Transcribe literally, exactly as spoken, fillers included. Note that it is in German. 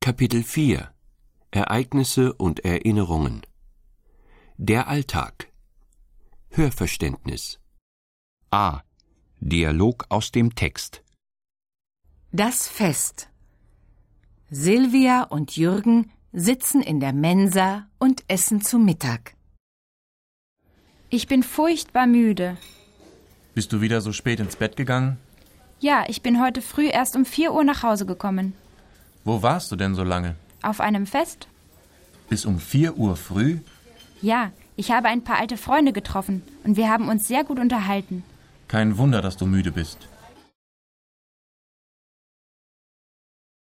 Kapitel vier Ereignisse und Erinnerungen. Der Alltag. Hörverständnis. A. Dialog aus dem Text. Das Fest. Silvia und Jürgen sitzen in der Mensa und essen zu Mittag. Ich bin furchtbar müde. Bist du wieder so spät ins Bett gegangen? Ja, ich bin heute früh erst um vier Uhr nach Hause gekommen. Wo warst du denn so lange? Auf einem Fest? Bis um vier Uhr früh? Ja, ich habe ein paar alte Freunde getroffen und wir haben uns sehr gut unterhalten. Kein Wunder, dass du müde bist.